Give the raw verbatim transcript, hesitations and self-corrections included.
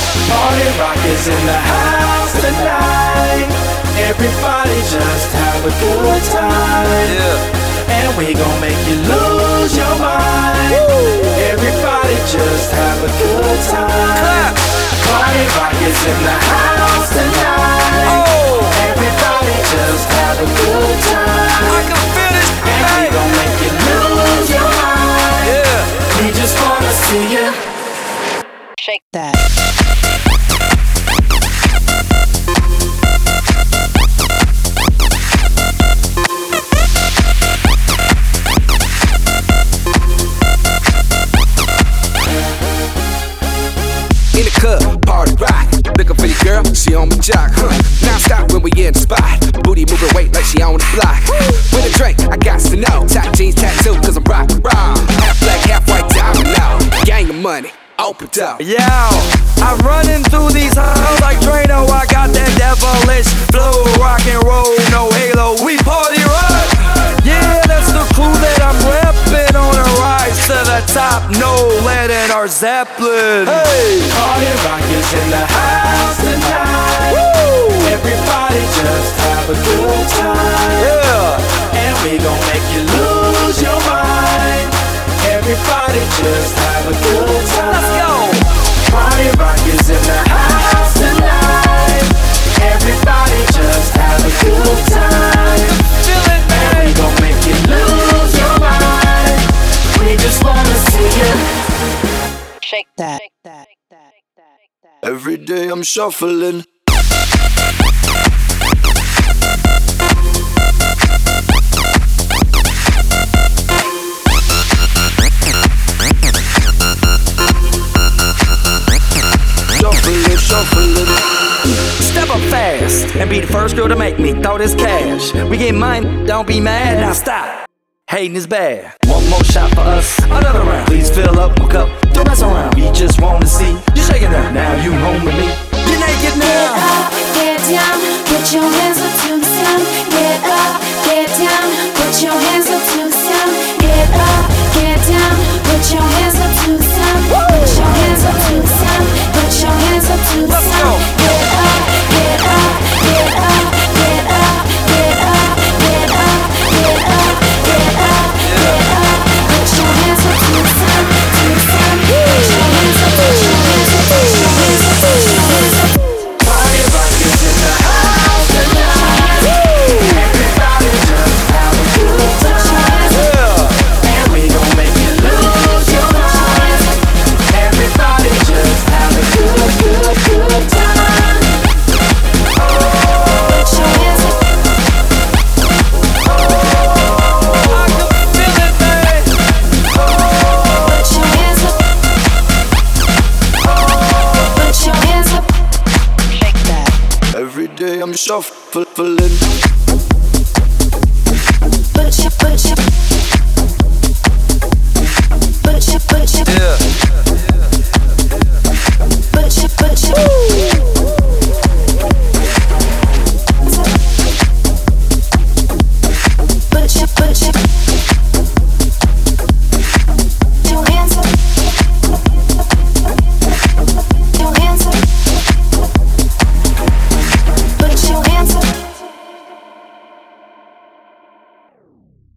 Party rock is in the house tonight. Everybody just have a good time. Yeah. And we gon' make you lose your mind. Woo. Everybody just have a good time. Clap. Party rock is in the house tonight. Oh. Everybody just have a good time. I can feel this And we tonight. gon' make you lose your mind. Yeah. We just wanna see you shake that. In the club, party rock. Looking for your girl, she on my jock, huh? Now stop when we in the spot. Booty moving weight like she on the block. With a drink, I got to know. Tight jeans, tattoo, cause I'm rock, raw. Half black, half white, diamond now. Gang of money, open up. Yo, I'm running through these halls like Drano. I got that devilish flow, rock and roll, no halo. We party rock. Yeah, that's the crew that I'm reppin' on a rise to the top. No lead in our Zeppelin. Hey, Party rock is in the house tonight. woo, Everybody just have a good time. yeah. And we gon' make you lose your mind. Everybody just have a good time. Let's go. Party rock is in the house tonight. Everybody just have a good time. Feel it, And we man. gon' make you lose your mind. We just wanna see you Shake that. Shake that. Every day I'm shuffling. Shuffling, shuffling. Step up fast and be the first girl to make me throw this cash. We get mine, don't be mad, now stop. Hating is bad. One more shot for us, another round. Please fill up my cup, don't mess around. We just wanna see you shaking up. Now you home with me. You're naked Get now. up, get down, put your hands up to the sound. Get up, get down, put your hands up to the sound. Get up, get down, put your hands up to the sound. Put your hands up to the sound. Put your hands up to the Let's go. sound. Get up, get up, get up, get up, get up, get up, get up, get up, get up. Put your hands up to the sound, to the sound. Put your hands up, put your hands up, put your hands up, put your hands up. Party rock is in the house tonight. Everybody just have a good time. Yeah. And we gon' make you lose your mind. Everybody just have a good, good, good time. Put your hands up. I can feel it, man. Put your hands up. Put your hands up. Shake that. Every day I'm shuffling. Put your, put your, put your, put your, Yeah.